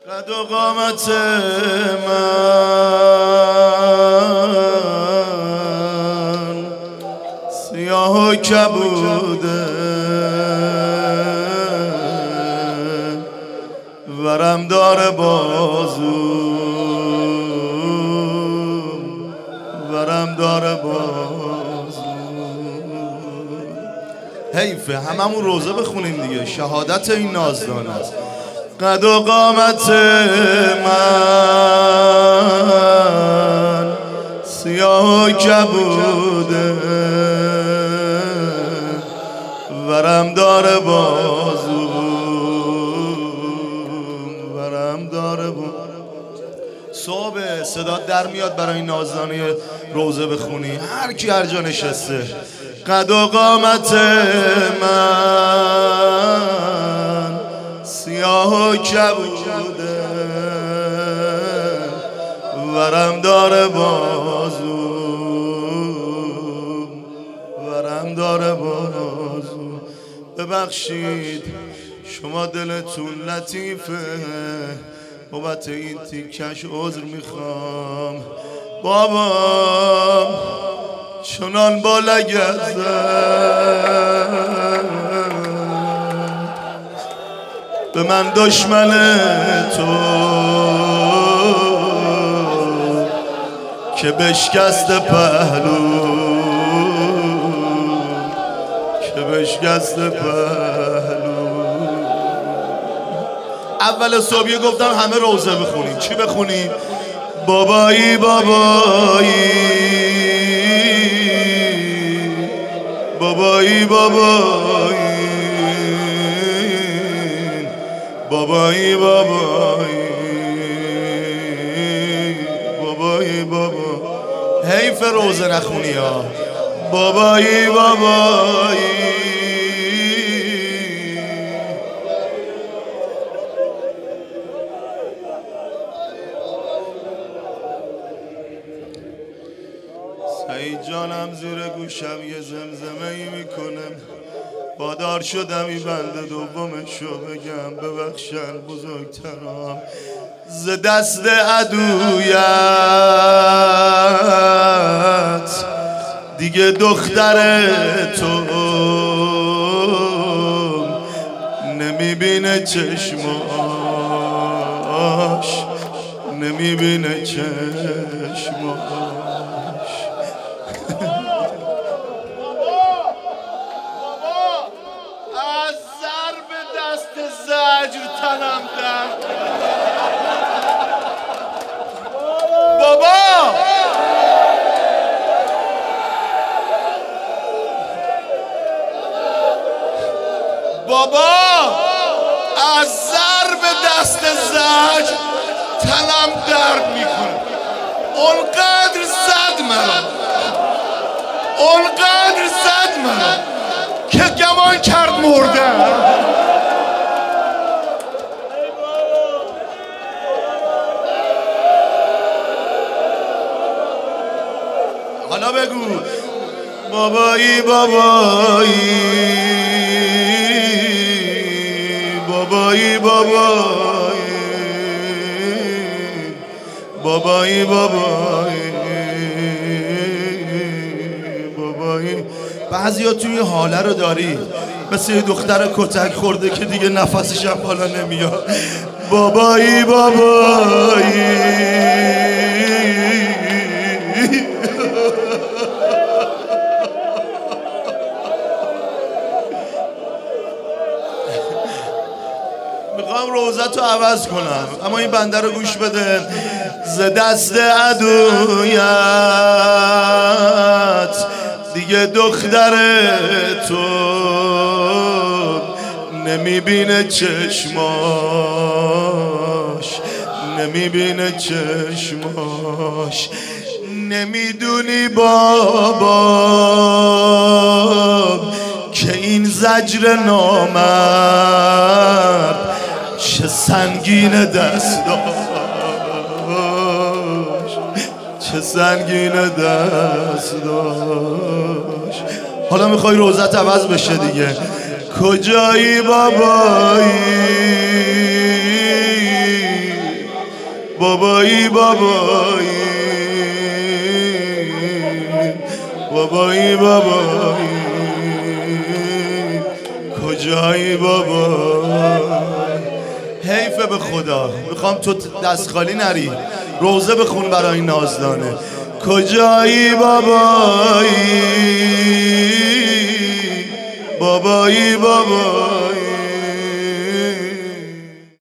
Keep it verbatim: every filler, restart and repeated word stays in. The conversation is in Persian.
قد و قامت من سیاه و کبوده، ورم داره بازو، ورم داره بازو. حیفه هممون روزه بخونیم دیگه، شهادت این نازدانه است. قد و قامت من سیاه و کبوده، ورم داره بازو، ورم داره بازو. صبح صدا در میاد برای این نازدانه روزه بخونی، هر کی هر جا نشسته. قد و قامت من سیاه و کبوده، ورم داره بازو، ورم داره بازو. ببخشید شما دلتون لطیفه، بابت این تیکش عذر میخوام. بابام چنان با لگت زد به من دشمن تو که بشکست پهلو، که بشکست پهلو. اول صبحی گفتم همه روزه بخونیم. چی بخونیم؟ بابایی بابایی بابایی بابایی بابایی بابایی بابایی بابایی. حیف روزه نخونی ها. بابایی بابایی. سعید جانم زیر گوشم یه زمزمه ای میکنم، وادار شدم این بنده دومشو بگم. ببخشن بزرگترام ز دست عدویت، دیگه دختر تو نمیبینه چشماش، نمیبینه چشماش. زجر تنم درد. بابا بابا از ضرب دست زجر تنم درد میکنه. اونقدر زد منو، اونقدر زد منو که گمان کرد مردم. حالا بگو بابایی بابایی بابایی بابایی بابایی بابایی بابایی. بعضیا توی این حاله رو داری، مثل یه دختر کتک خورده که دیگه نفسش هم بالا نمیاد. بابایی بابایی. میخوام روزتو عوض کنم، اما این بنده رو گوش بده. ز دست عدویت، دیگه دختر تو نمیبینه چشماش، نمیبینه چشماش. نمیدونی بابا که این زجر نامرد چه سنگین دست داشت، چه سنگین دست داشت. حالا میخوای روزت عوض بشه دیگه. کجایی بابایی بابایی بابایی بابایی بابایی کجایی بابا؟ حیفه به خدا، میخوام تو دست خالی نری، روزه بخون برای نازدانه. کجایی بابایی بابایی بابایی